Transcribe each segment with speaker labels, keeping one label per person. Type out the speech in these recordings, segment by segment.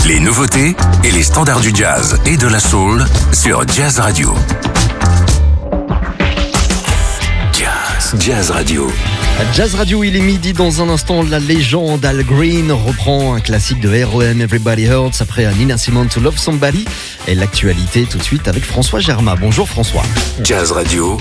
Speaker 1: Les nouveautés et les standards du jazz et de la soul sur Jazz Radio. Jazz Radio.
Speaker 2: Jazz Radio, il est midi. Dans un instant, la légende Al Green reprend un classique de R.E.M. Everybody Hurts après Nina Simone to Love Somebody. Et l'actualité tout de suite avec François Germain. Bonjour François.
Speaker 1: Jazz Radio.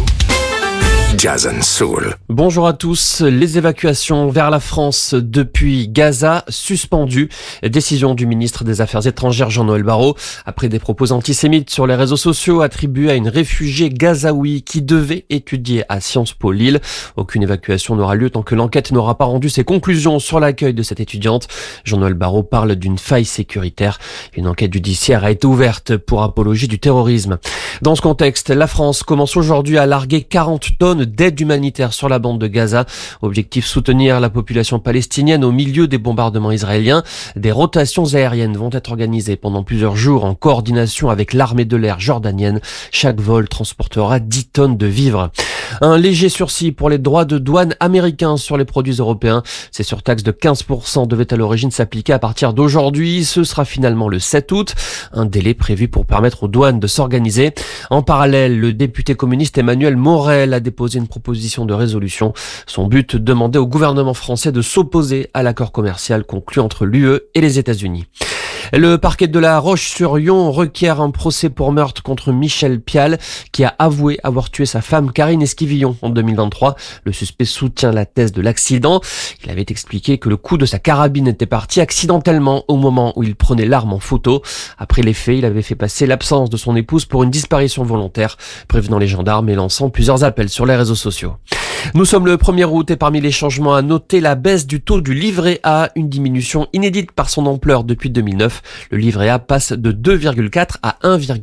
Speaker 1: Jazz and Soul.
Speaker 3: Bonjour à tous. Les évacuations vers la France depuis Gaza suspendues. Décision du ministre des Affaires étrangères Jean-Noël Barrot après des propos antisémites sur les réseaux sociaux attribués à une réfugiée gazaoui qui devait étudier à Sciences Po Lille. Aucune évacuation n'aura lieu tant que l'enquête n'aura pas rendu ses conclusions sur l'accueil de cette étudiante. Jean-Noël Barrot parle d'une faille sécuritaire. Une enquête judiciaire a été ouverte pour apologie du terrorisme. Dans ce contexte, la France commence aujourd'hui à larguer 40 tonnes d'aide humanitaire sur la bande de Gaza. Objectif: soutenir la population palestinienne au milieu des bombardements israéliens. Des rotations aériennes vont être organisées pendant plusieurs jours en coordination avec l'armée de l'air jordanienne. Chaque vol transportera 10 tonnes de vivres. Un léger sursis pour les droits de douane américains sur les produits européens. Ces surtaxes de 15% devaient à l'origine s'appliquer à partir d'aujourd'hui. Ce sera finalement le 7 août. Un délai prévu pour permettre aux douanes de s'organiser. En parallèle, le député communiste Emmanuel Morel a déposé une proposition de résolution. Son but: demander au gouvernement français de s'opposer à l'accord commercial conclu entre l'UE et les États-Unis. Le parquet de La Roche-sur-Yon requiert un procès pour meurtre contre Michel Pial, qui a avoué avoir tué sa femme Karine Esquivillon en 2023. Le suspect soutient la thèse de l'accident. Il avait expliqué que le coup de sa carabine était parti accidentellement au moment où il prenait l'arme en photo. Après les faits, il avait fait passer l'absence de son épouse pour une disparition volontaire, prévenant les gendarmes et lançant plusieurs appels sur les réseaux sociaux. Nous sommes le 1er août et parmi les changements à noter, la baisse du taux du livret A, une diminution inédite par son ampleur depuis 2009. Le livret A passe de 2,4 à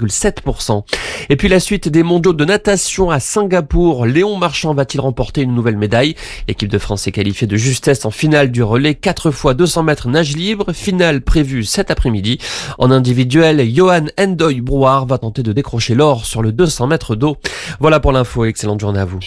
Speaker 3: 1,7%. Et puis la suite des mondiaux de natation à Singapour. Léon Marchand va-t-il remporter une nouvelle médaille? L'équipe de France est qualifiée de justesse en finale du relais 4 x 200 mètres nage libre. Finale prévue cet après-midi. En individuel, Johan Endoy Brouard va tenter de décrocher l'or sur le 200 mètres d'eau. Voilà pour l'info. Excellente journée à vous.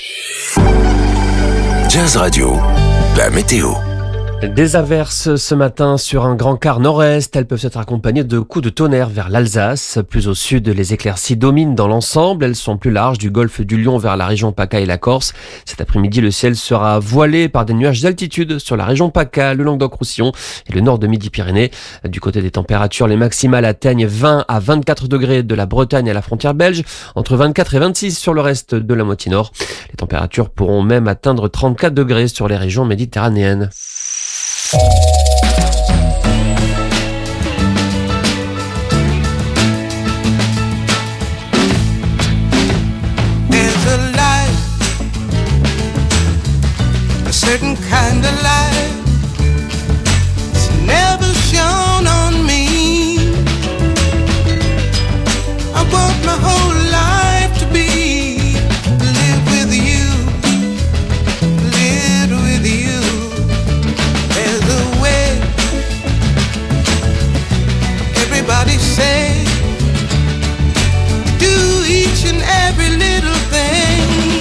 Speaker 1: Jazz Radio, la météo.
Speaker 3: Des averses ce matin sur un grand quart nord-est. Elles peuvent être accompagnées de coups de tonnerre vers l'Alsace. Plus au sud, les éclaircies dominent dans l'ensemble. Elles sont plus larges du golfe du Lion vers la région PACA et la Corse. Cet après-midi, le ciel sera voilé par des nuages d'altitude sur la région PACA, le Languedoc-Roussillon et le nord de Midi-Pyrénées. Du côté des températures, les maximales atteignent 20 à 24 degrés de la Bretagne à la frontière belge, entre 24 et 26 sur le reste de la moitié nord. Les températures pourront même atteindre 34 degrés sur les régions méditerranéennes.
Speaker 4: There's a light, a certain kind of light. It's never shone on me. I want my whole life to be live with you, live with you. There's a way. Everybody say, do each and every little thing.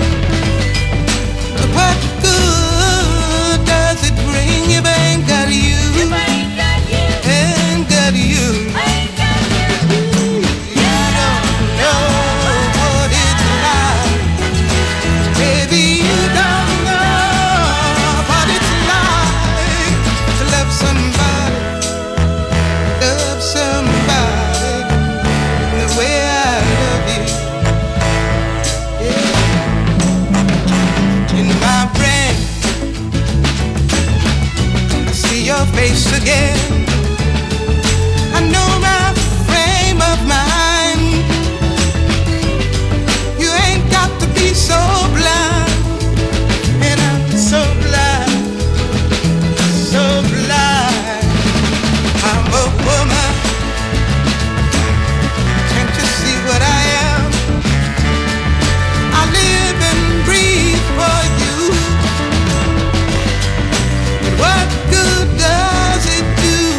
Speaker 4: But what good does it bring if I ain't got you? Ain't got you. You don't know what it's like. Baby, you don't know what it's like to love somebody the way I love you. Yeah. In my brain, I see your face again. I know my frame of mind. You ain't got to be so blind, and I'm so blind, so blind. I'm a woman. Can't you see what I am? I live and breathe for you. But what good does it do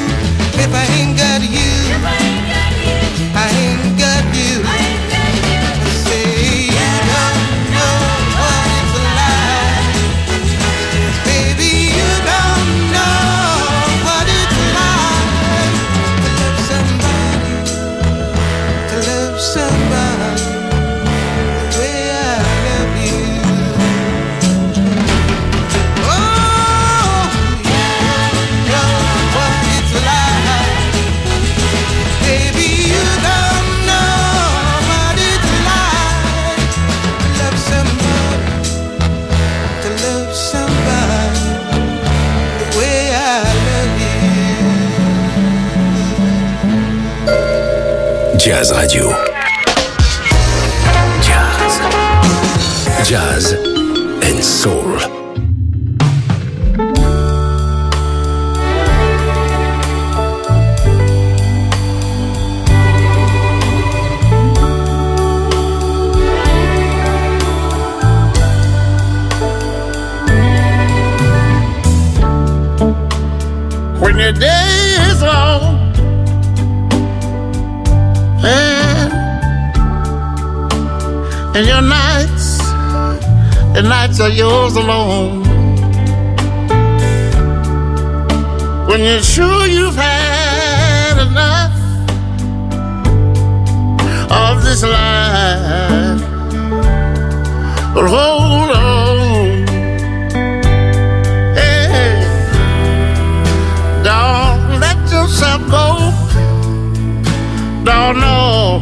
Speaker 1: Jazz Radio. Jazz and Soul.
Speaker 4: When your day is long and your nights, the nights are yours alone. When you're sure you've had enough of this life, but hold on, hey, don't let yourself go, don't know,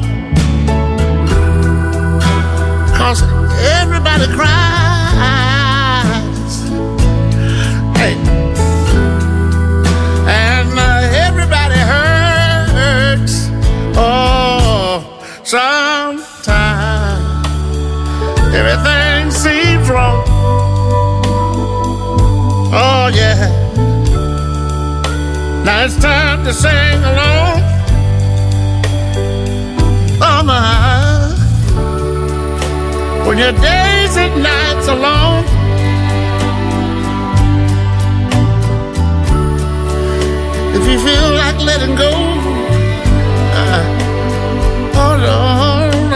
Speaker 4: 'cause everybody cries, hey, and everybody hurts. Oh, sometimes everything seems wrong. Oh yeah. Now it's time to sing along. Oh my. When your days and nights are long, if you feel like letting go, oh no,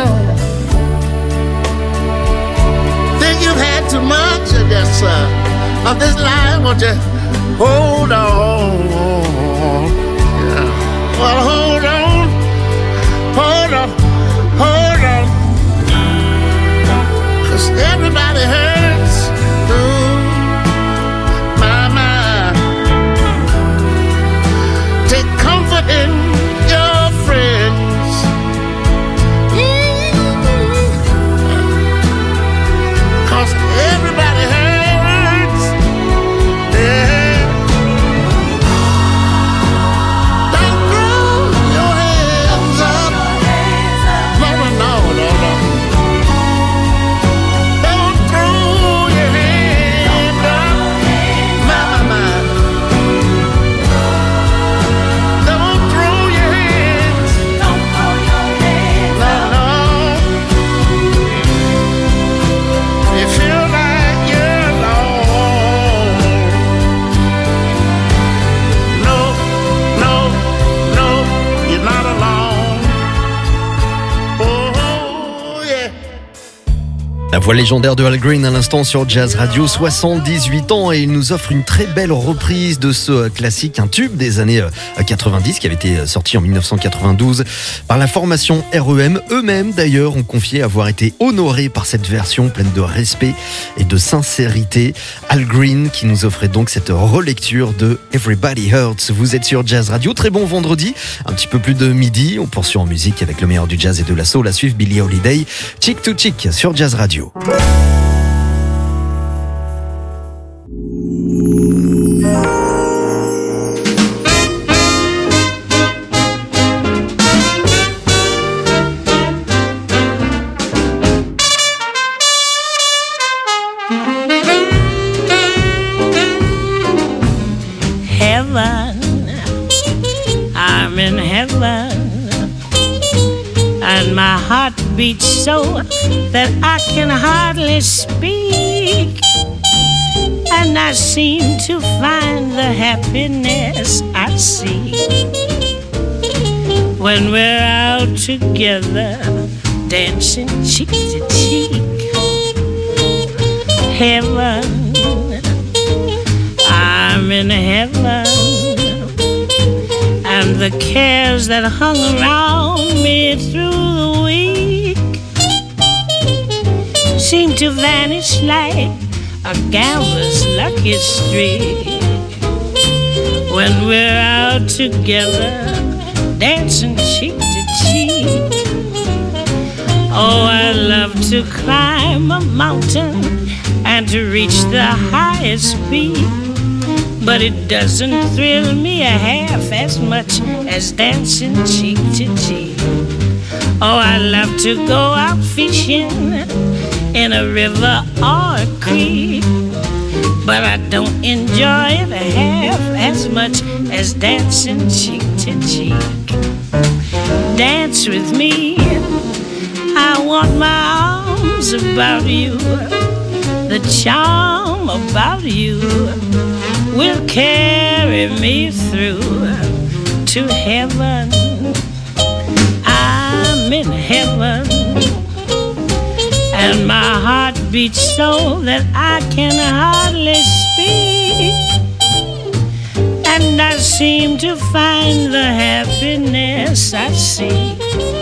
Speaker 4: think you've had too much of this, of this life, won't you hold on? Yeah. Well, hold on, hold on, hold on. Everybody hurts, ooh, my mind. Take comfort in your friends, 'cause everybody hurts, yeah. Don't throw your hands up, no, no, no, no, no.
Speaker 2: La voix légendaire de Al Green à l'instant sur Jazz Radio, 78 ans, et il nous offre une très belle reprise de ce classique, un tube des années 90 qui avait été sorti en 1992 par la formation REM. Eux-mêmes d'ailleurs ont confié avoir été honorés par cette version pleine de respect et de sincérité. Al Green qui nous offrait donc cette relecture de Everybody Hurts. Vous êtes sur Jazz Radio, très bon vendredi, un petit peu plus de midi. On poursuit en musique avec le meilleur du jazz et de la soul. À suivre Billie Holiday, Chick to Chick sur Jazz Radio.
Speaker 5: Heaven, I'm in heaven, and my heart beats so that I can hardly speak, and I seem to find the happiness I seek when we're out together, dancing cheek to cheek. Heaven, I'm in heaven, and the cares that hung around me through the week seem to vanish like a gambler's lucky streak when we're out together, dancing cheek to cheek. Oh, I love to climb a mountain and to reach the highest peak, but it doesn't thrill me a half as much as dancing cheek to cheek. Oh, I love to go out fishing in a river or a creek, but I don't enjoy it half as much as dancing cheek to cheek. Dance with me, I want my arms about you. The charm about you will carry me through to heaven. I'm in heaven, and my heart beats so that I can hardly speak. And I seem to find the happiness I seek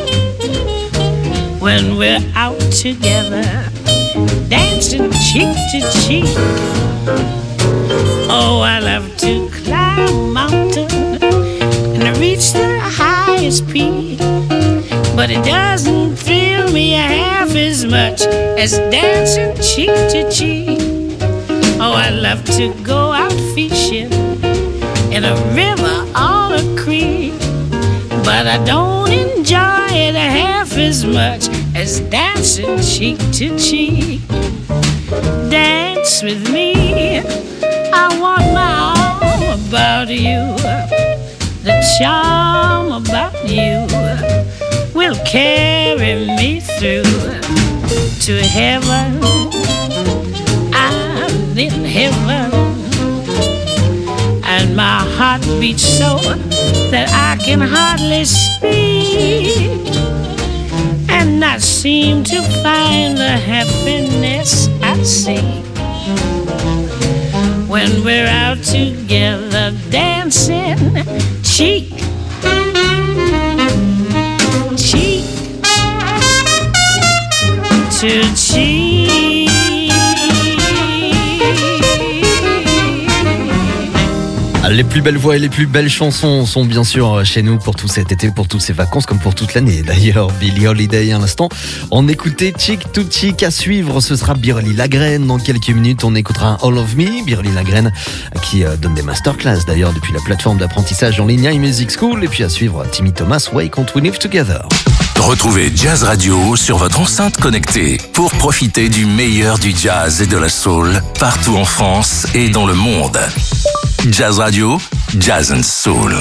Speaker 5: when we're out together, dancing cheek to cheek. Oh, I love to climb a mountain and reach the highest peak, but it doesn't thrill me half as much as dancing cheek to cheek. Oh, I love to go out fishing in a river or a creek, but I don't enjoy it half as much as dancing cheek to cheek. Dance with me, I want my arm about you. The charm about you will carry me through to heaven. I'm in heaven, and my heart beats so that I can hardly speak. And I seem to find the happiness I seek when we're out together, dancing cheek, cheek to cheek.
Speaker 2: Les plus belles voix et les plus belles chansons sont bien sûr chez nous pour tout cet été, pour toutes ces vacances, comme pour toute l'année. D'ailleurs, Billie Holiday à l'instant. On écoutait Chick to Chick. À suivre, ce sera Biréli Lagrène. Dans quelques minutes, on écoutera un All of Me. Biréli Lagrène qui donne des masterclass d'ailleurs depuis la plateforme d'apprentissage en ligne iMusic School. Et puis à suivre, Timmy Thomas, Why Can't We Live Together.
Speaker 1: Retrouvez Jazz Radio sur votre enceinte connectée pour profiter du meilleur du jazz et de la soul partout en France et dans le monde. Jazz Radio, Jazz and Soul.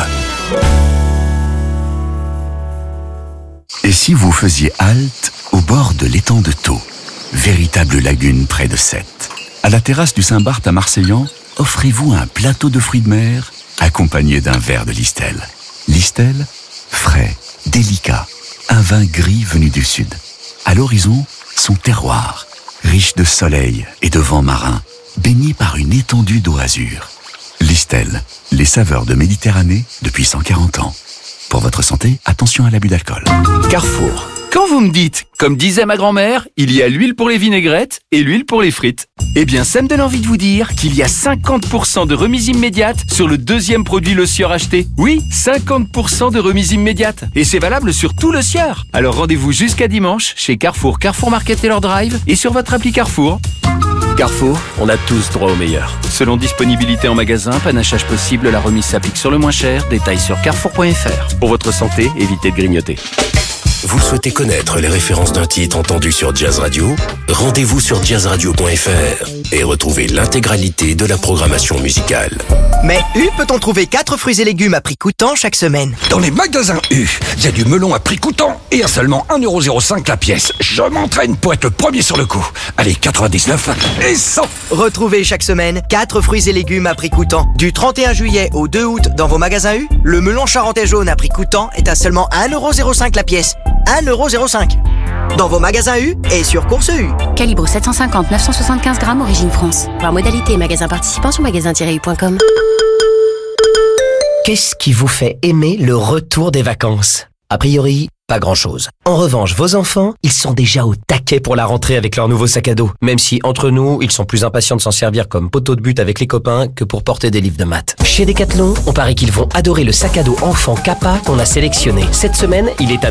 Speaker 6: Et si vous faisiez halte au bord de l'étang de Thau, véritable lagune près de Sète, à la terrasse du Saint-Barth à Marseillan, offrez-vous un plateau de fruits de mer accompagné d'un verre de Listel. Listel, frais, délicat, un vin gris venu du sud. À l'horizon, son terroir, riche de soleil et de vent marin, baigné par une étendue d'eau azur. Listel, les saveurs de Méditerranée depuis 140 ans. Pour votre santé, attention à l'abus d'alcool.
Speaker 7: Carrefour. Quand vous me dites, comme disait ma grand-mère, il y a l'huile pour les vinaigrettes et l'huile pour les frites. Eh bien, ça me donne envie de vous dire qu'il y a 50% de remise immédiate sur le deuxième produit Le Sieur acheté. Oui, 50% de remise immédiate. Et c'est valable sur tout Le Sieur. Alors rendez-vous jusqu'à dimanche chez Carrefour, Carrefour Market Taylor Drive et sur votre appli Carrefour. Carrefour, on a tous droit au meilleur. Selon disponibilité en magasin, panachage possible, la remise s'applique sur le moins cher. Détails sur carrefour.fr. Pour votre santé, évitez de grignoter.
Speaker 1: Vous souhaitez connaître les références d'un titre entendu sur Jazz Radio? Rendez-vous sur jazzradio.fr et retrouvez l'intégralité de la programmation musicale.
Speaker 8: Mais U peut-on trouver 4 fruits et légumes à prix coûtant chaque semaine?
Speaker 9: Dans les magasins U, il y a du melon à prix coûtant et à seulement 1,05€ la pièce. Je m'entraîne pour être le premier sur le coup. Allez, 99 et 100.
Speaker 8: Retrouvez chaque semaine 4 fruits et légumes à prix coûtant. Du 31 juillet au 2 août dans vos magasins U, le melon charentais jaune à prix coûtant est à seulement 1,05€ la pièce. 1,05€. Dans vos magasins U et sur Course U.
Speaker 10: Calibre 750-975 grammes, origine France. Voir modalité et magasin participant sur magasin-u.com.
Speaker 11: Qu'est-ce qui vous fait aimer le retour des vacances? A priori, pas grand-chose. En revanche, vos enfants, ils sont déjà au taquet pour la rentrée avec leur nouveau sac à dos. Même si, entre nous, ils sont plus impatients de s'en servir comme poteau de but avec les copains que pour porter des livres de maths. Chez Decathlon, on parie qu'ils vont adorer le sac à dos enfant Kappa qu'on a sélectionné. Cette semaine, il est à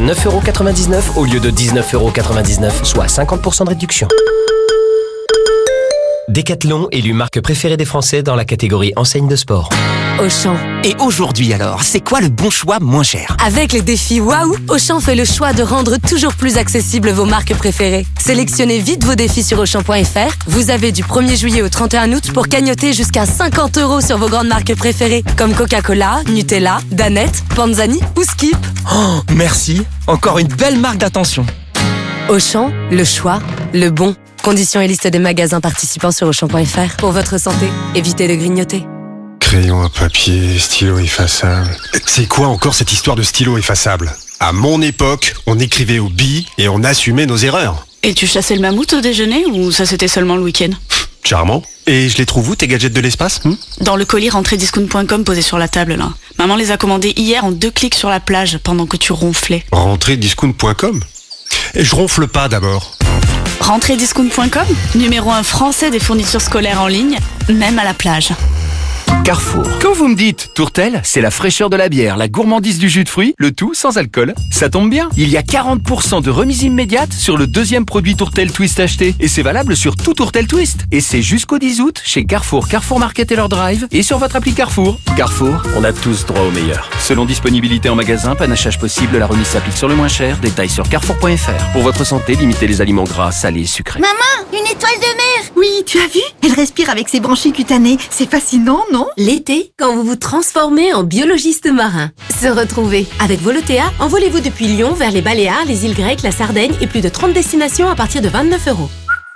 Speaker 11: 9,99€ au lieu de 19,99€, soit 50% de réduction. Decathlon élu marque préférée des Français dans la catégorie enseigne de sport.
Speaker 12: Auchan.
Speaker 13: Et aujourd'hui alors, c'est quoi le bon choix moins cher?
Speaker 12: Avec les défis Waouh, Auchan fait le choix de rendre toujours plus accessibles vos marques préférées. Sélectionnez vite vos défis sur Auchan.fr. Vous avez du 1er juillet au 31 août pour cagnotter jusqu'à 50 € sur vos grandes marques préférées, comme Coca-Cola, Nutella, Danette, Panzani ou Skip.
Speaker 13: Oh, merci. Encore une belle marque d'attention.
Speaker 12: Auchan, le choix, le bon. Conditions et liste des magasins participants sur Auchan.fr. Pour votre santé, évitez de grignoter.
Speaker 14: Crayon à papier, stylo effaçable. C'est quoi encore cette histoire de stylo effaçable? À mon époque, on écrivait au billes et on assumait nos erreurs.
Speaker 15: Et tu chassais le mammouth au déjeuner ou ça c'était seulement le week-end?
Speaker 14: Charmant. Et je les trouve où tes gadgets de l'espace?
Speaker 15: Dans le colis rentrediscount.com posé sur la table là. Maman les a commandés hier en 2 clics sur la plage pendant que tu ronflais.
Speaker 14: Rentrediscount.com? Et je ronfle pas d'abord.
Speaker 15: Rentrediscount.com, numéro 1 français des fournitures scolaires en ligne, même à la plage.
Speaker 7: Carrefour. Quand vous me dites tourtelle, c'est la fraîcheur de la bière, la gourmandise du jus de fruits, le tout sans alcool. Ça tombe bien, il y a 40% de remise immédiate sur le deuxième produit tourtelle Twist acheté. Et c'est valable sur tout tourtelle Twist. Et c'est jusqu'au 10 août chez Carrefour, Carrefour Market et leur drive et sur votre appli Carrefour. Carrefour, on a tous droit au meilleur. Selon disponibilité en magasin, panachage possible, la remise s'applique sur le moins cher. Détails sur carrefour.fr. Pour votre santé, limitez les aliments gras, salés, sucrés.
Speaker 16: Maman, une étoile de mer! Oui, tu as vu? Elle respire avec ses branchies cutanées. C'est fascinant, non?
Speaker 10: L'été, quand vous vous transformez en biologiste marin. Se retrouver. Avec Volotea, envolez-vous depuis Lyon vers les Baléares, les îles Grecques, la Sardaigne et plus de 30 destinations à partir de 29 €.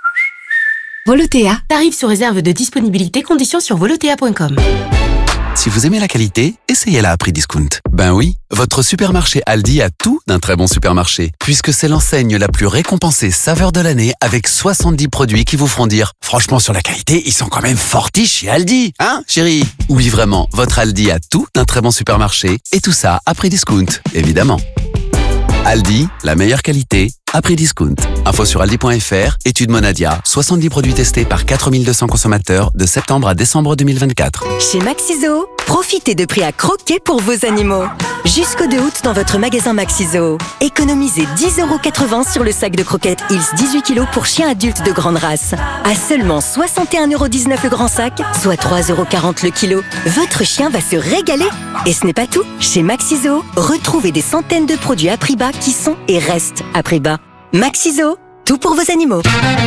Speaker 10: Volotea. Tarif sous réserve de disponibilité, conditions sur volotea.com.
Speaker 17: Si vous aimez la qualité, essayez-la à prix discount. Ben oui, votre supermarché Aldi a tout d'un très bon supermarché, puisque c'est l'enseigne la plus récompensée saveur de l'année avec 70 produits qui vous feront dire « Franchement, sur la qualité, ils sont quand même fortis chez Aldi, hein, chérie ?» Oui, vraiment, votre Aldi a tout d'un très bon supermarché, et tout ça à prix discount, évidemment. Aldi, la meilleure qualité, à prix discount. Info sur aldi.fr, étude Monadia, 70 produits testés par 4200 consommateurs de septembre à décembre 2024.
Speaker 18: Chez Maxiso, profitez de prix à croquer pour vos animaux. Jusqu'au 2 août dans votre magasin Maxiso. Économisez 10,80 € sur le sac de croquettes Hills 18 kg pour chiens adultes de grande race. À seulement 61,19 € le grand sac, soit 3,40 € le kilo. Votre chien va se régaler. Et ce n'est pas tout. Chez Maxiso, retrouvez des centaines de produits à prix bas qui sont et restent à prix bas. Maxiso, tout pour vos animaux.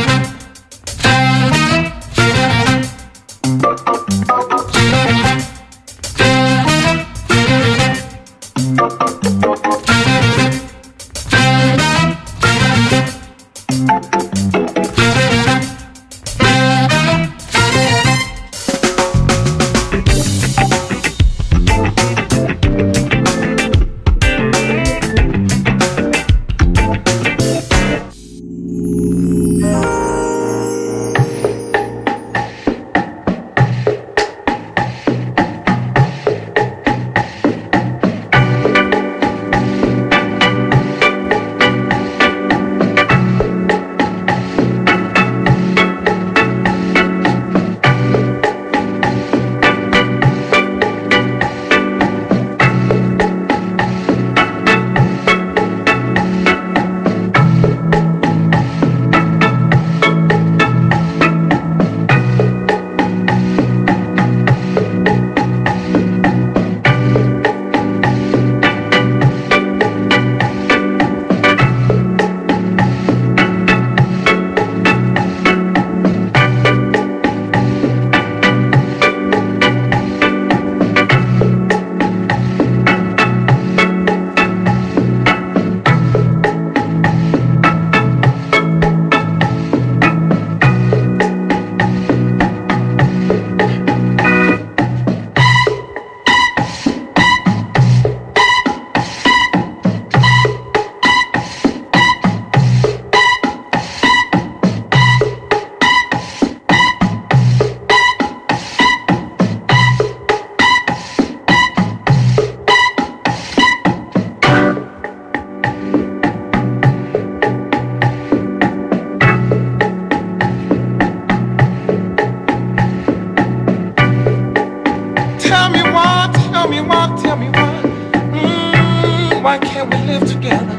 Speaker 19: Why can't we live together?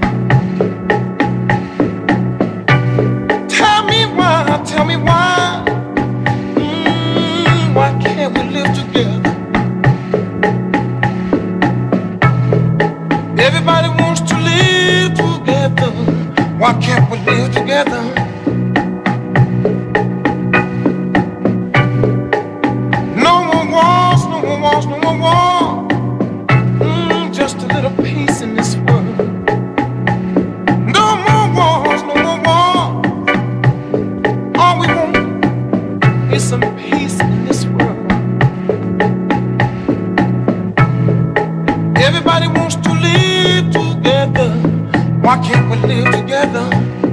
Speaker 19: Tell me why Everybody wants to live together. Why can't we live together? No more wars, no more wars, no more war. Just a little peace in this world. No more wars, no more war. All we want is some peace in this world. Everybody wants to live together. Why can't we live together?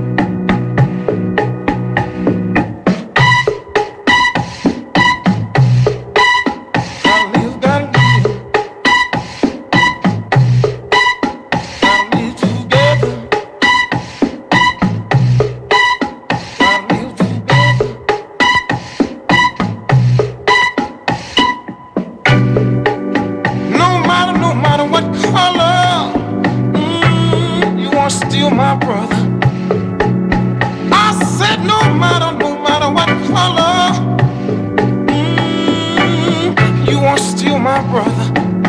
Speaker 19: Still my brother. I said no matter what color, you are still my brother.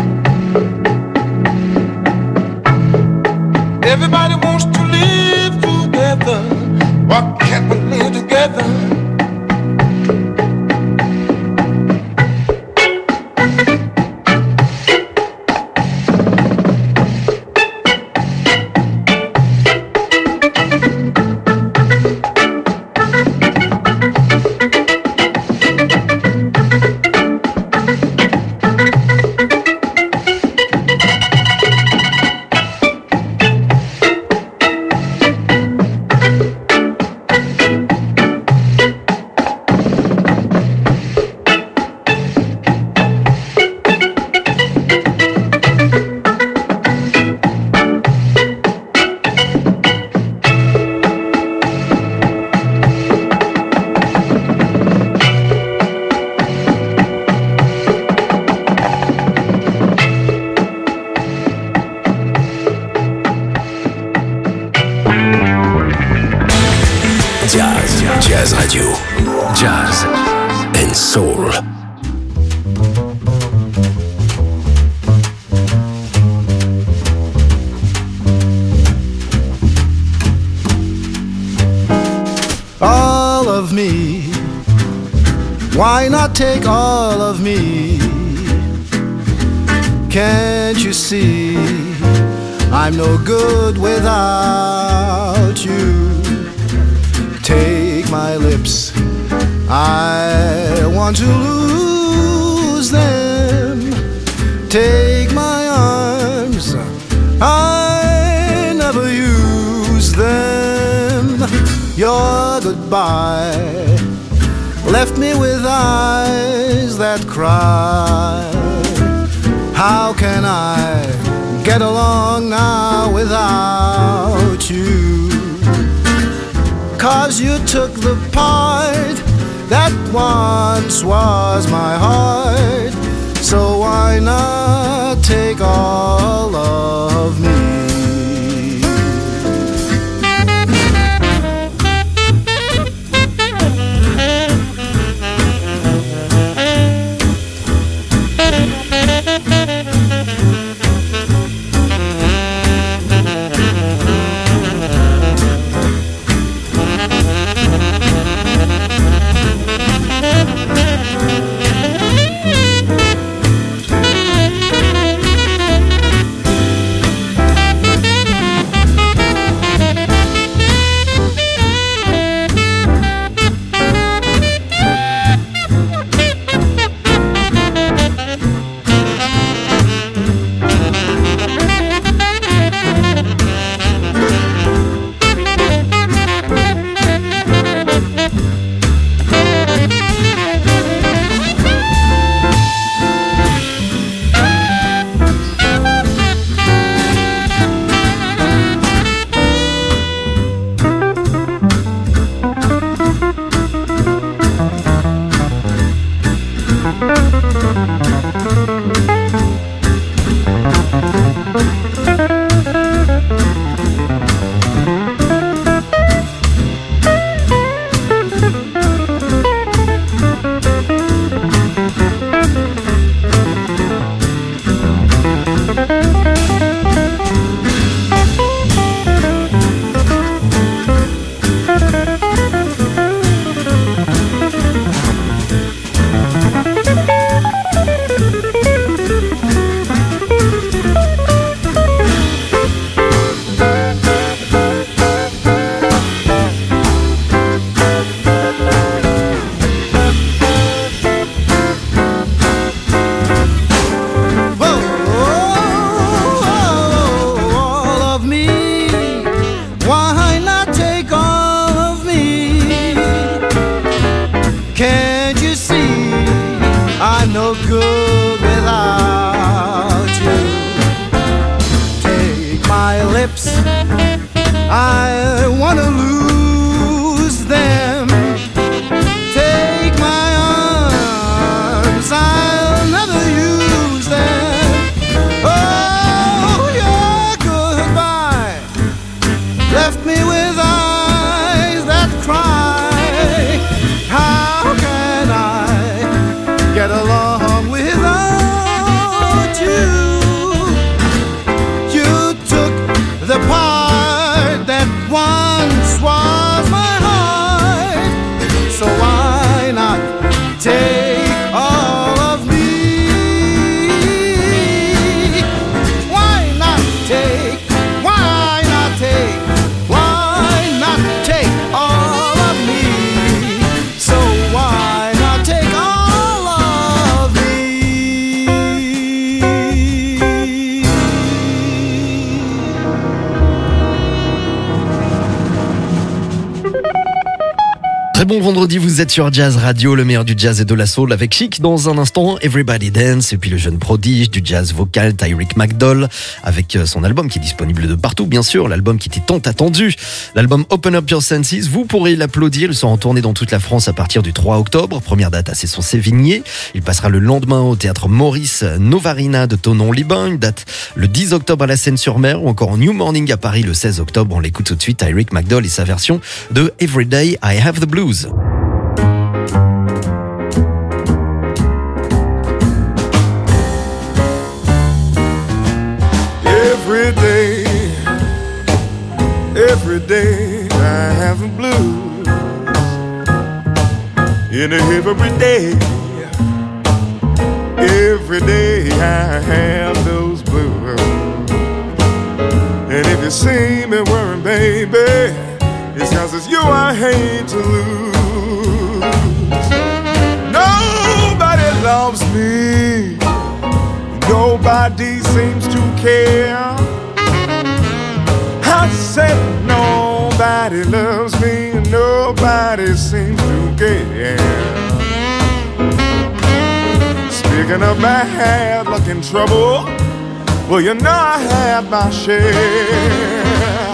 Speaker 19: Everybody wants to live together. Why can't we live together?
Speaker 1: Jazz Radio. Jazz and Soul.
Speaker 20: All of me, why not take all of me? Can't you see I'm no good without you? Take my lips, I want to lose them. Take my arms, I never use them. Your goodbye left me with eyes that cry. How can I get along now without you? 'Cause you took the part that once was my heart. So why not take all of me?
Speaker 2: Très bon vendredi, vous êtes sur Jazz Radio, le meilleur du jazz et de la soul avec Chic. Dans un instant, Everybody Dance et puis le jeune prodige du jazz vocal Tyreek McDowell avec son album qui est disponible de partout, bien sûr, l'album qui était tant attendu. L'album Open Up Your Senses, vous pourrez l'applaudir. Il sera en tournée dans toute la France à partir du 3 octobre. Première date à Cesson-Sévigné. Il passera le lendemain au théâtre Maurice Novarina de Thonon-Liban. Une date le 10 octobre à la Seine-sur-Mer ou encore en New Morning à Paris le 16 octobre. On l'écoute tout de suite, Tyreek McDowell et sa version de Everyday I Have the Blues.
Speaker 19: Every day I have the blues. In every day I have those blues. And if you see me worrying, baby, it's 'cause it's you I hate to lose. Nobody loves me, nobody seems to care. I said nobody loves me, nobody seems to care. Speaking of bad luck and trouble, well, you know I have my share.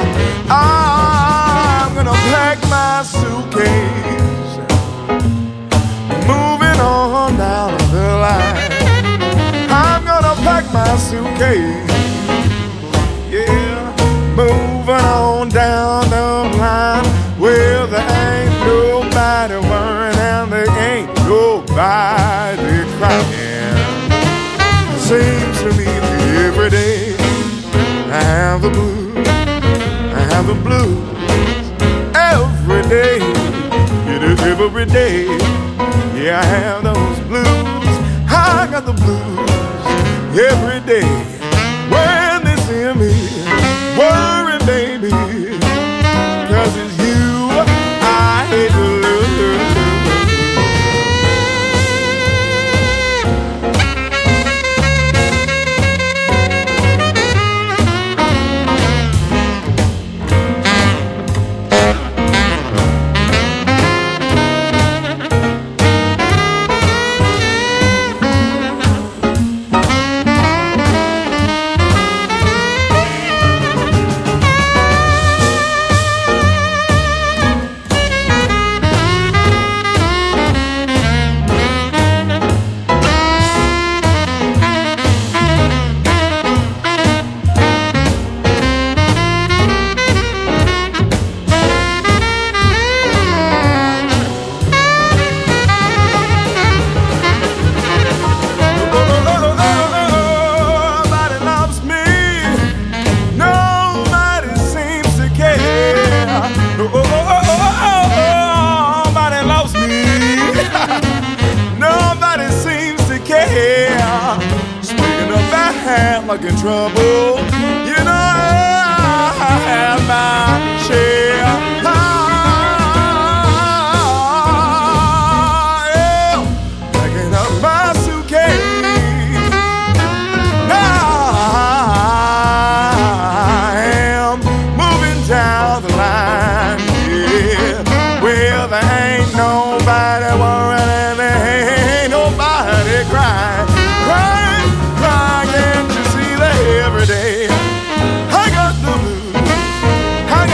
Speaker 19: I'm gonna pack my suitcase, moving on down the line. I'm gonna pack my suitcase, yeah, moving on down the line. Well, there ain't nobody worrying and there ain't nobody crying. Seems to me that every day I have the blues, I have the blues. Every day, it is every day. Yeah, I have those blues. I got the blues every day. When they see me worry, baby, 'cause it's you I hate to lose. Like in trouble, you know I have my share. Packing up my suitcase, I am moving down the line. Yeah, well there ain't nobody worrying and there ain't nobody crying. Every day I got the blues, I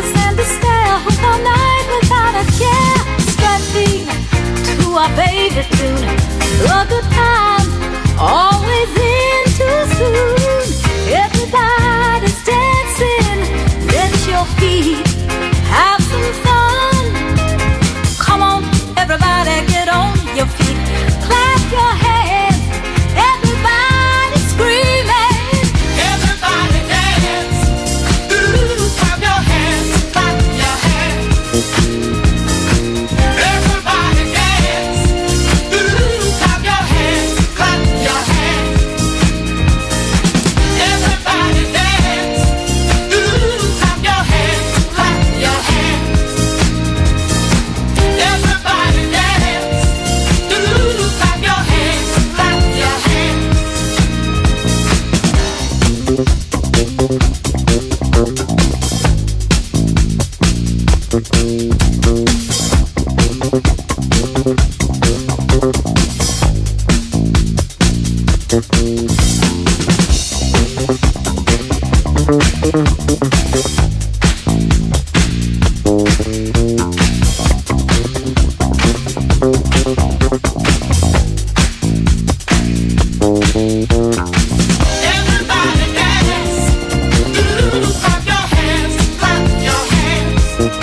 Speaker 21: dance and to stare all night without a care. Strutting to our favorite tune, a good time, always in too soon. Everybody's dancing, let your feet have some fun. Come on, everybody, get on your feet, clap your hands, everybody screaming. Everybody dance, ooh, clap your hands, clap your hands. Everybody dance, ooh, clap your hands, clap your hands. Everybody dance, ooh, clap your hands, clap your hands. Everybody dance, ooh, clap your hands, clap your hands. Everybody dance, ooh, clap your hands, clap your hands.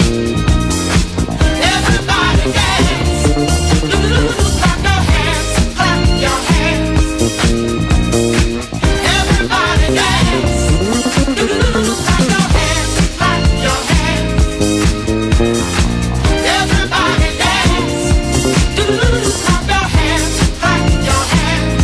Speaker 21: Everybody dance, ooh, clap your hands, clap your hands. Everybody dance, ooh, clap your hands, clap your hands. Everybody dance, ooh, clap your hands, clap your hands.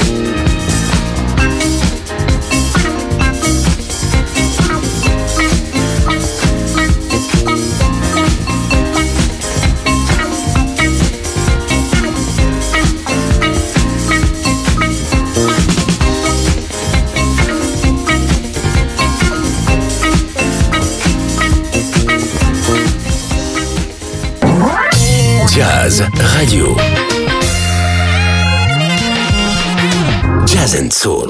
Speaker 1: Jazz Radio. Jazz and Soul.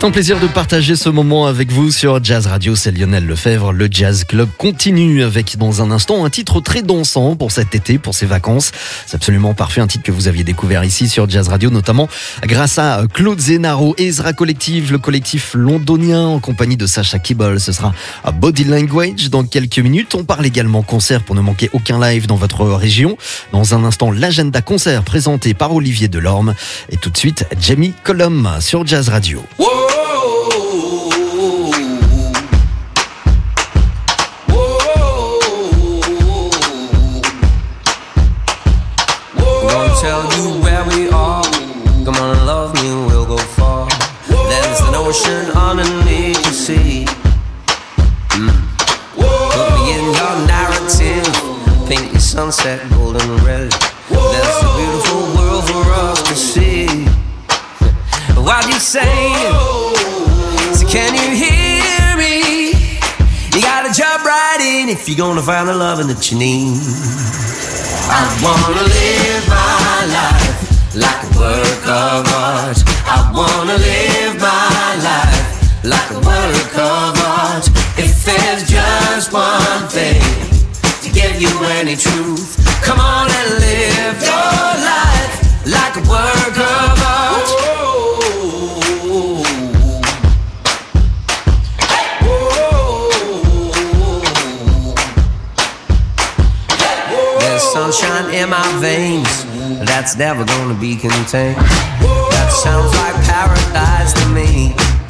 Speaker 2: un plaisir de partager ce moment avec vous sur Jazz Radio. C'est Lionel Lefebvre. Le Jazz Club continue avec, dans un instant, un titre très dansant pour cet été, pour ces vacances. C'est absolument parfait. Un titre que vous aviez découvert ici sur Jazz Radio, notamment grâce à Claude Zenaro, Ezra Collective, le collectif londonien en compagnie de Sacha Kibble. Ce sera à Body Language dans quelques minutes. On parle également concert pour ne manquer aucun live dans votre région. Dans un instant, l'agenda concert présenté par Olivier Delorme. Et tout de suite, Jamie Cullum sur Jazz Radio.
Speaker 3: Tell you where we are. Come on, love me, we'll go far. There's an ocean underneath the sea. Put me in your narrative. Paint your sunset golden red. There's a beautiful world for us to see. What you saying? So can you hear me? You gotta jump right in if you're gonna find the loving that you need. I wanna live my life like a work of art. I wanna live my life like a work of art. If there's just one thing to give you any truth, come on and live your life like a work of art. Sunshine in my veins, that's never gonna be contained. That sounds like paradise to me.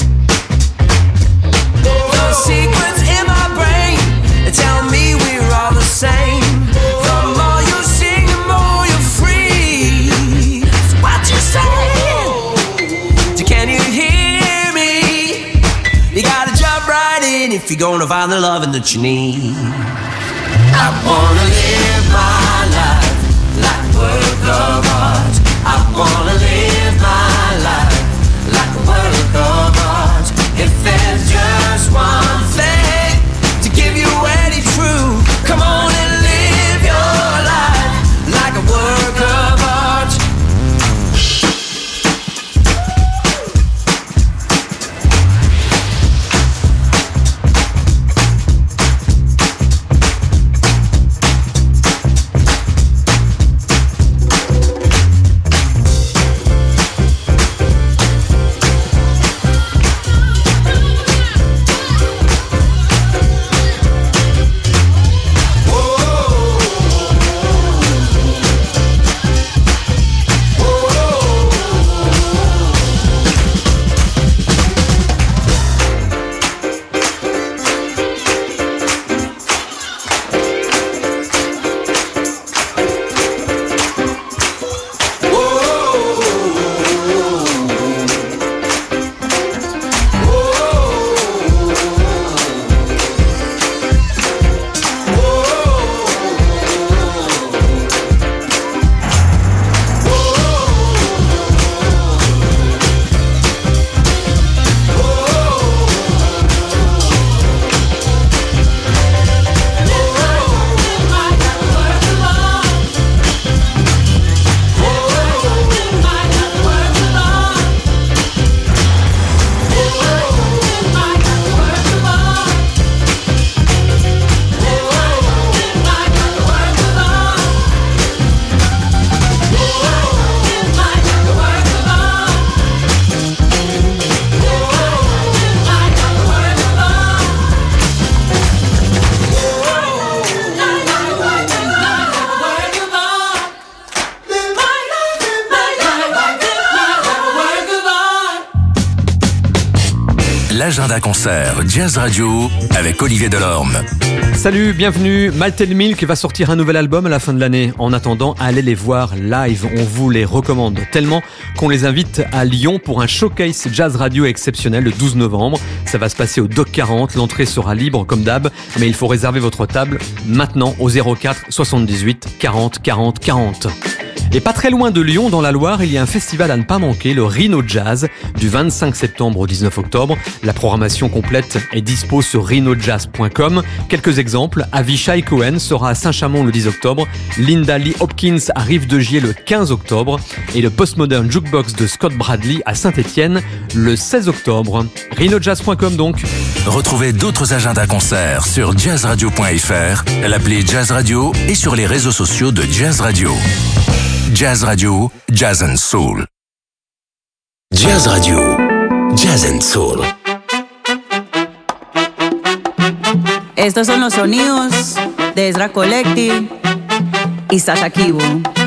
Speaker 3: The secrets in my brain tell me we're all the same. The more you sing, the more you're free. So what you saying? Can you hear me? You gotta jump right in if you're gonna find the loving that you need. I wanna live my life like a work of art. I wanna live my life like a work of art. If there's just one thing to give you any truth, come on and live your life like a work of art.
Speaker 1: L'agenda concert Jazz Radio avec Olivier Delorme.
Speaker 22: Salut, bienvenue. Malted Milk va sortir un nouvel album à la fin de l'année. En attendant, allez les voir live. On vous les recommande tellement qu'on les invite à Lyon pour un showcase Jazz Radio exceptionnel le 12 novembre. Ça va se passer au Doc 40. L'entrée sera libre comme d'hab, mais il faut réserver votre table maintenant au 04 78 40 40 40. Et pas très loin de Lyon, dans la Loire, il y a un festival à ne pas manquer, le Rhino Jazz, du 25 septembre au 19 octobre. La programmation complète est dispo sur rhinojazz.com. Quelques exemples, Avishai Cohen sera à Saint-Chamond le 10 octobre, Linda Lee Hopkins à Rive-de-Gier le 15 octobre et le Postmodern Jukebox de Scott Bradley à Saint-Étienne le 16 octobre. rhinojazz.com donc.
Speaker 1: Retrouvez d'autres agendas concerts sur jazzradio.fr, l'appli Jazz Radio et sur les réseaux sociaux de Jazz Radio. Jazz Radio, Jazz and Soul. Jazz Radio, Jazz and Soul.
Speaker 4: Estos son los sonidos de Ezra Collective y Sasha Kibo.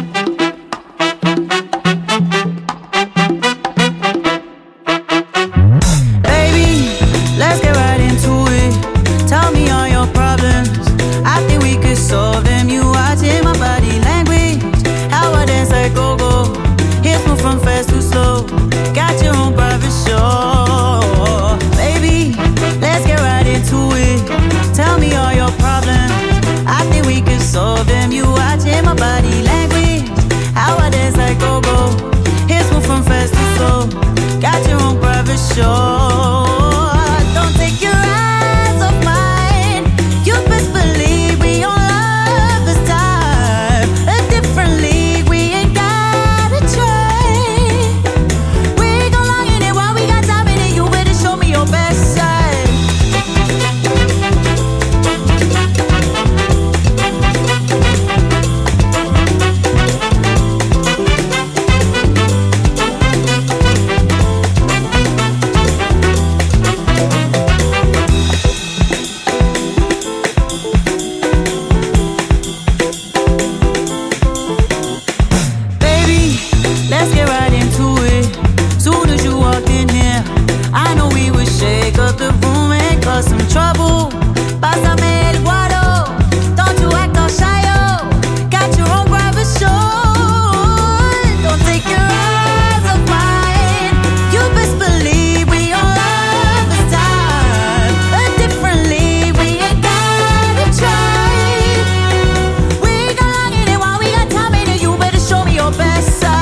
Speaker 4: Baby, let's get right into it. Tell me all your problems. I think we could solve them. You watching my body language. How I dance like go-go. Hips move from fast to slow. Got your own private show. Baby, let's get right into it. Tell me all your problems. I think we could solve them. You watching my body language. How I dance like go-go. Hips move from fast to slow. Got your own private show. Don't take your eyes off mine. You best believe we on love this time. A different league, we ain't gotta try. We gon' long in it while we got time in it. You better show me your best side. Baby, let's get right into it. Soon as you walked in here, I know we would shake up the room and cause some trouble. Pásame el guaro, don't you act all shy, oh. Got your own private show. Don't take your eyes off mine. You best believe we on love this time. A different league, we ain't gotta try. We gon' long in it while we got time in it. You better show me your best side.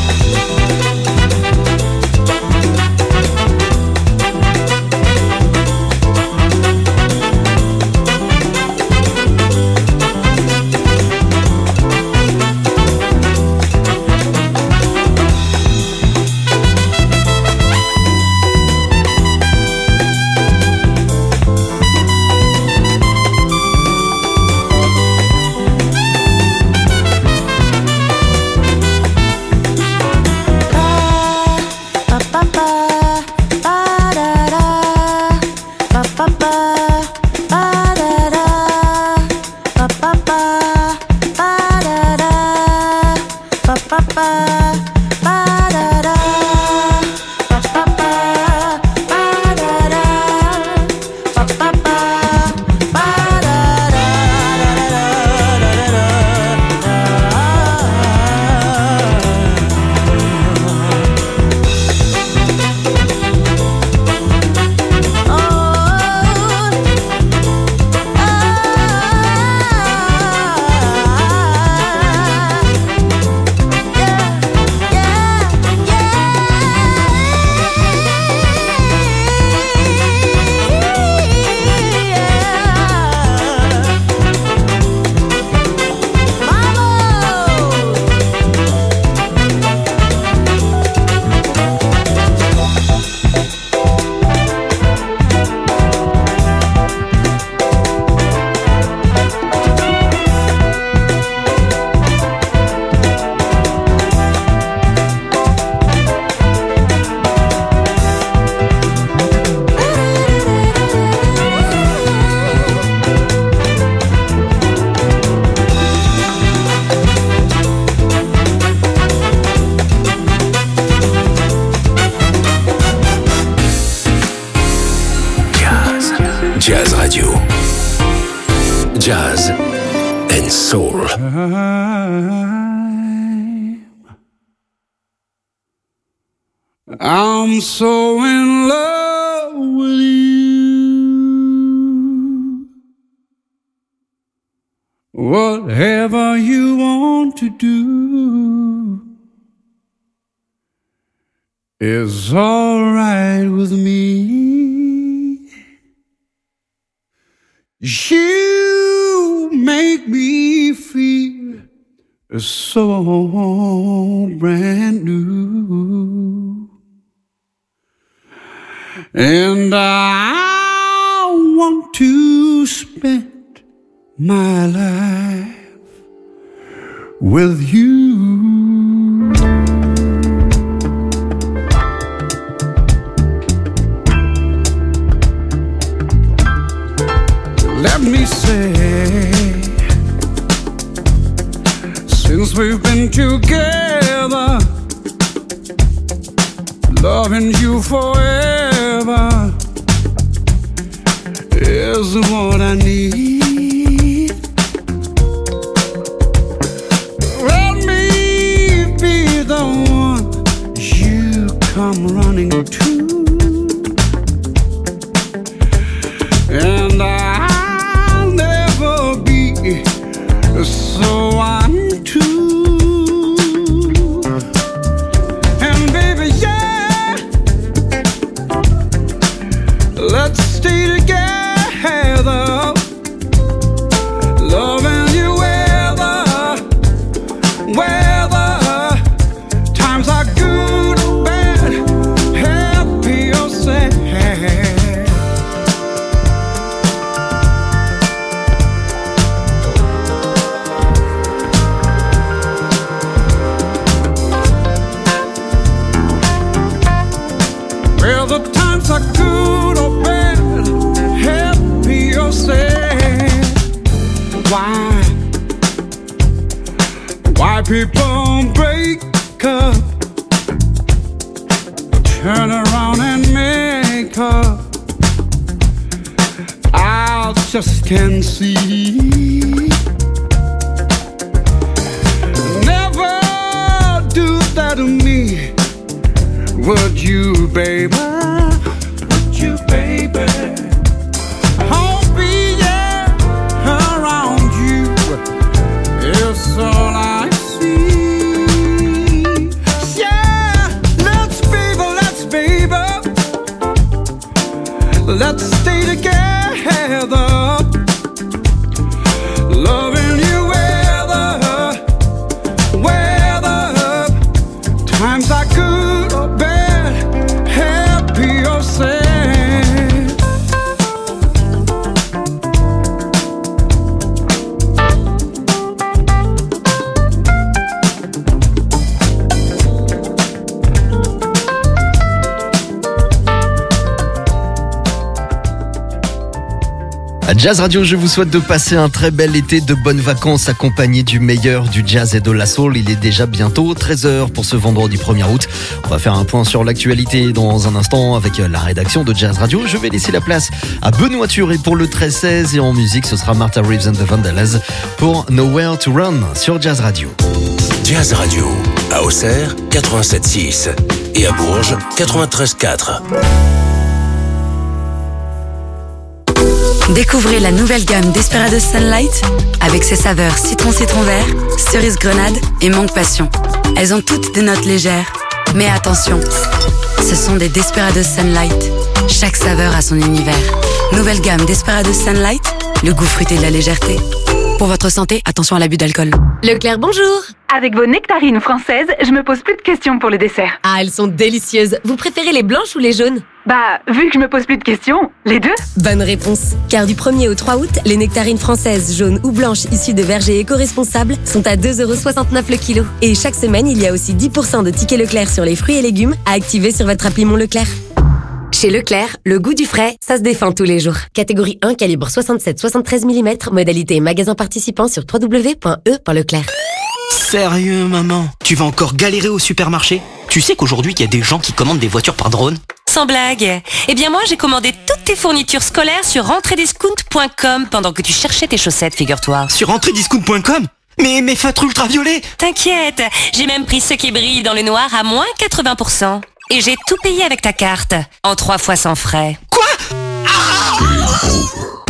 Speaker 1: Jazz Radio. Jazz and Soul.
Speaker 5: I'm so in love with you. Whatever you want to do is all right with me. You make me feel so brand new, and I want to spend my life with you. Let me say, since we've been together, loving you forever is what I need. Let me be the one you come running to, and I'll never be so untrue. And baby, yeah, let's stay together, loving you weather times are good or bad, happy or sad. Whether times are good or bad, happy or sad. Why people break up, turn around and make up, I just can't see. Never do that to me, would you, baby? Would you, baby? I'll be around you, it's all I see. Yeah, let's stay together, loving you weather times are good or bad, happy or sad.
Speaker 2: À Jazz Radio, je vous souhaite de passer un très bel été, de bonnes vacances accompagnées du meilleur du jazz et de la soul. Il est déjà bientôt 13h pour ce vendredi 1er août. On va faire un point sur l'actualité dans un instant avec la rédaction de Jazz Radio. Je vais laisser la place à Benoît Thuré pour le 13-16 et en musique, ce sera Martha Reeves and the Vandellas pour Nowhere to Run sur Jazz Radio.
Speaker 1: Jazz Radio, à Auxerre, 87.6 et à Bourges, 93.4.
Speaker 12: Découvrez la nouvelle gamme Desperados Sunlight avec ses saveurs citron vert, cerise grenade et mangue passion. Elles ont toutes des notes légères, mais attention, ce sont des Desperados Sunlight. Chaque saveur a son univers. Nouvelle gamme Desperados Sunlight, le goût fruité de la légèreté. Pour votre santé, attention à l'abus d'alcool.
Speaker 10: Leclerc, bonjour.
Speaker 6: Avec vos nectarines françaises, je me pose plus de questions pour le dessert.
Speaker 10: Ah, elles sont délicieuses. Vous préférez les blanches ou les jaunes?
Speaker 6: Bah, vu que je me pose plus de questions, les deux.
Speaker 10: Bonne réponse. Car du 1er au 3 août, les nectarines françaises jaunes ou blanches issues de vergers éco-responsables sont à 2,69€ le kilo. Et chaque semaine, il y a aussi 10% de tickets Leclerc sur les fruits et légumes à activer sur votre appli Mon Leclerc. Chez Leclerc, le goût du frais, ça se défend tous les jours. Catégorie 1, calibre 67-73 mm, modalité magasin participant sur www.e.leclerc.
Speaker 13: Sérieux, maman? Tu vas encore galérer au supermarché? Tu sais qu'aujourd'hui, il y a des gens qui commandent des voitures par drone?
Speaker 9: Sans blague. Eh bien moi, j'ai commandé toutes tes fournitures scolaires sur rentrediscount.com pendant que tu cherchais tes chaussettes, figure-toi.
Speaker 13: Sur rentrediscount.com? Mais mes feutres ultraviolets!
Speaker 9: T'inquiète, j'ai même pris ceux qui brillent dans le noir à moins 80%. Et j'ai tout payé avec ta carte, en 3 fois sans frais.
Speaker 13: Quoi?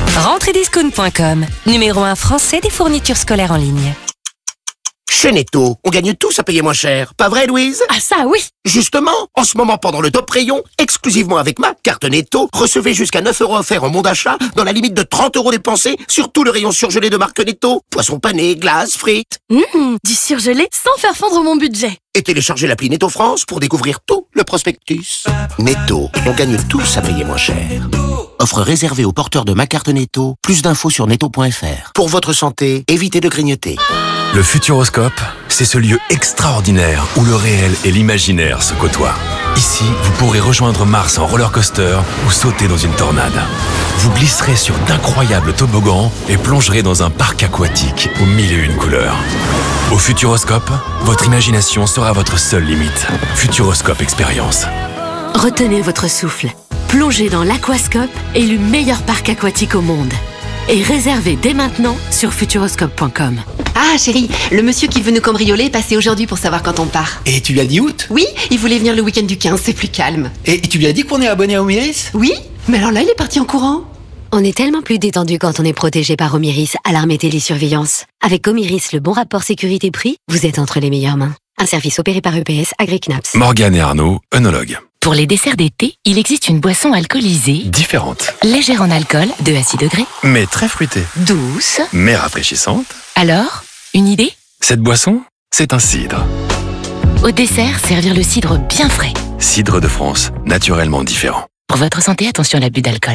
Speaker 9: Rentrediscount.com, numéro 1 français des fournitures scolaires en ligne.
Speaker 8: Chez Netto, on gagne tous à payer moins cher. Pas vrai, Louise?
Speaker 11: Ah ça, oui.
Speaker 8: Justement, en ce moment, pendant le top rayon, exclusivement avec ma carte Netto, recevez jusqu'à 9 € offerts en bon d'achat dans la limite de 30 € dépensés sur tout le rayon surgelé de marque Netto. Poissons panés, glaces, frites.
Speaker 11: Du surgelé sans faire fondre mon budget.
Speaker 8: Et téléchargez l'appli Netto France pour découvrir tout le prospectus. Netto, on gagne tous à payer moins cher. Offre réservée aux porteurs de ma carte Netto. Plus d'infos sur netto.fr. Pour votre santé, évitez de grignoter.
Speaker 23: Le Futuroscope, c'est ce lieu extraordinaire où le réel et l'imaginaire se côtoient. Ici, vous pourrez rejoindre Mars en roller coaster ou sauter dans une tornade. Vous glisserez sur d'incroyables toboggans et plongerez dans un parc aquatique aux 1001 couleurs. Au Futuroscope, votre imagination sera votre seule limite. Futuroscope Expérience.
Speaker 12: Retenez votre souffle. Plongez dans l'Aquascope, élu meilleur parc aquatique au monde. Et réservez dès maintenant sur futuroscope.com.
Speaker 24: Ah chérie, le monsieur qui veut nous cambrioler est passé aujourd'hui pour savoir quand on part.
Speaker 13: Et tu lui as dit août?
Speaker 24: Oui, il voulait venir le week-end du 15, c'est plus calme.
Speaker 13: Et tu lui as dit qu'on est abonné à Omiris?
Speaker 24: Oui, mais alors là il est parti en courant.
Speaker 10: On est tellement plus détendu quand on est protégé par Omiris, alarme et télésurveillance. Avec Omiris, le bon rapport sécurité-prix, vous êtes entre les meilleures mains. Un service opéré par EPS, AgriKnaps.
Speaker 23: Morgane et Arnaud, œnologues.
Speaker 25: Pour les desserts d'été, il existe une boisson alcoolisée,
Speaker 23: Différente,
Speaker 25: légère en alcool, 2 à 6 degrés,
Speaker 23: mais très fruitée,
Speaker 25: douce.
Speaker 23: mais rafraîchissante.
Speaker 25: Alors, une idée?
Speaker 23: Cette boisson, c'est un cidre.
Speaker 25: Au dessert, servir le cidre bien frais.
Speaker 23: Cidre de France, naturellement différent.
Speaker 25: Pour votre santé, attention à l'abus d'alcool.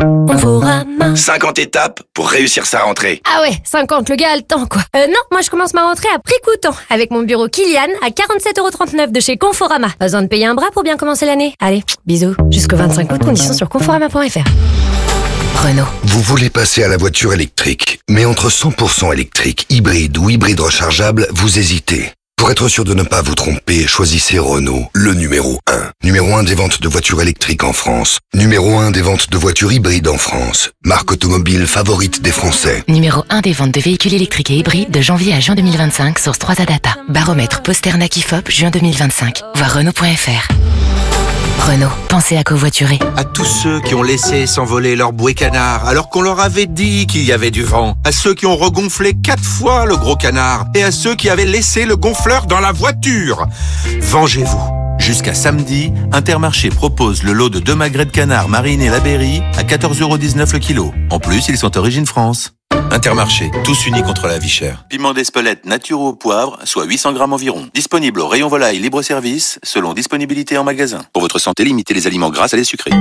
Speaker 26: 50 étapes pour réussir sa rentrée.
Speaker 11: Ah ouais, 50, le gars a le temps quoi. Non, moi je commence ma rentrée à prix coûtant avec mon bureau Kilian à 47,39 € de chez Conforama. Pas besoin de payer un bras pour bien commencer l'année. Allez, bisous. Jusqu'au 25 août, conditions sur conforama.fr.
Speaker 25: Renault.
Speaker 27: Vous voulez passer à la voiture électrique, mais entre 100% électrique, hybride ou hybride rechargeable, vous hésitez. Pour être sûr de ne pas vous tromper, choisissez Renault, le numéro 1. Numéro 1 des ventes de voitures électriques en France. Numéro 1 des ventes de voitures hybrides en France. Marque automobile favorite des Français.
Speaker 25: Numéro 1 des ventes de véhicules électriques et hybrides de janvier à juin 2025, source 3A Data. Baromètre Posternak IFOP, juin 2025. Voir Renault.fr. Renault, pensez à covoiturer.
Speaker 28: À tous ceux qui ont laissé s'envoler leur bouée canard alors qu'on leur avait dit qu'il y avait du vent. À ceux qui ont regonflé 4 fois le gros canard. Et à ceux qui avaient laissé le gonfleur dans la voiture. Vengez-vous.
Speaker 29: Jusqu'à samedi, Intermarché propose le lot de 2 magrets de canard marinés Labéry à 14,19 € le kilo. En plus, ils sont origine France. Intermarché, tous unis contre la vie chère. Piment d'Espelette nature au poivre, soit 800 grammes environ. Disponible au rayon volaille libre-service, selon disponibilité en magasin. Pour votre santé, limitez les aliments gras à les sucrés.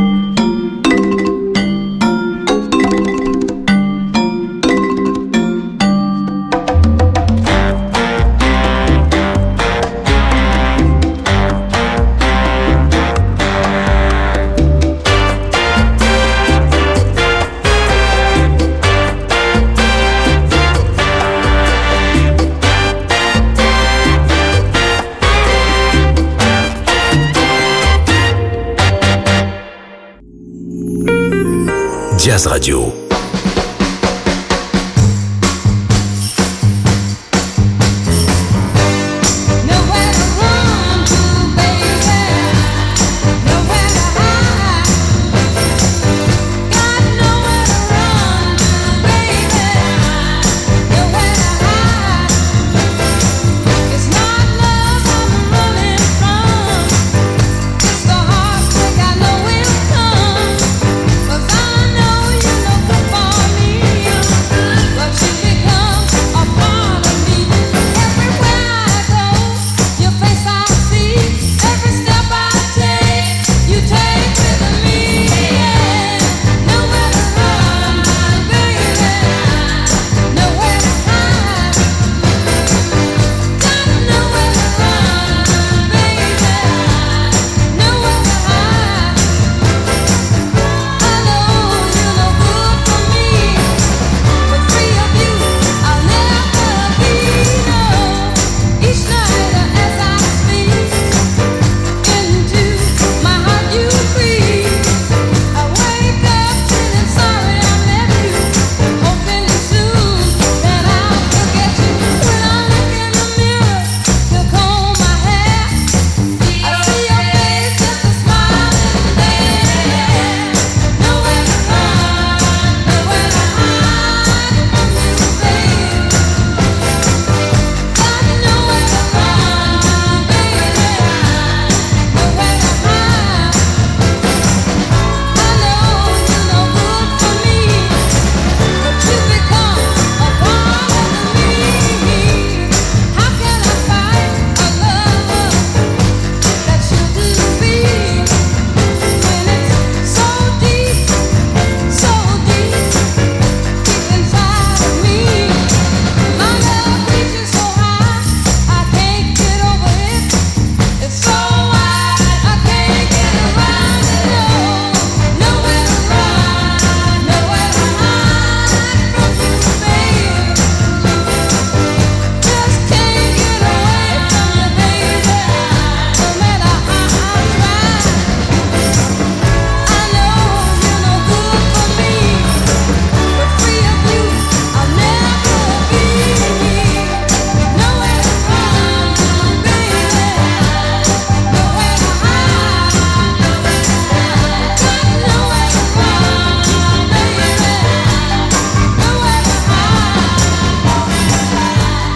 Speaker 1: Jazz Radio.